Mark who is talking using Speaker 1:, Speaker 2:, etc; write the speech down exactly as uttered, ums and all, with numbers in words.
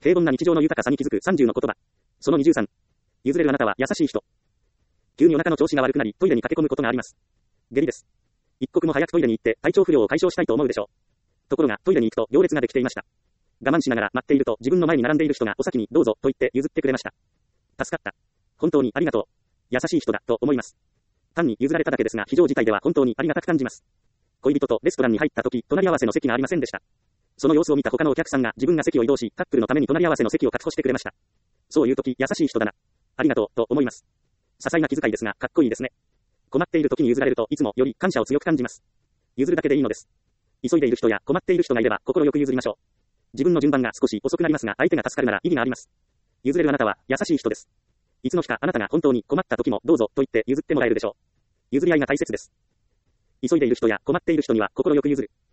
Speaker 1: 平凡な日常の豊かさに気づくさんじゅうの言葉。そのにじゅうさん。譲れるあなたは優しい人。急にお腹の調子が悪くなり、トイレに駆け込むことがあります。下痢です。一刻も早くトイレに行って、体調不良を解消したいと思うでしょう。ところが、トイレに行くと行列ができていました。我慢しながら待っていると、自分の前に並んでいる人がお先にどうぞと言って譲ってくれました。助かった。本当にありがとう。優しい人だと思います。単に譲られただけですが、非常事態では本当にありがたく感じます。恋人とレストランに入った時、隣り合わせの席がありませんでした。その様子を見た他のお客さんが自分が席を移動し、カップルのために隣り合わせの席を確保してくれました。そういう時、優しい人だな。ありがとうと思います。些細な気遣いですが、かっこいいですね。困っている時に譲られるといつもより感謝を強く感じます。譲るだけでいいのです。急いでいる人や困っている人がいれば心よく譲りましょう。自分の順番が少し遅くなりますが、相手が助かるなら意義があります。譲れるあなたは優しい人です。いつの日かあなたが本当に困った時もどうぞと言って譲ってもらえるでしょう。譲り合いが大切です。急いでいる人や困っている人には心よく譲る。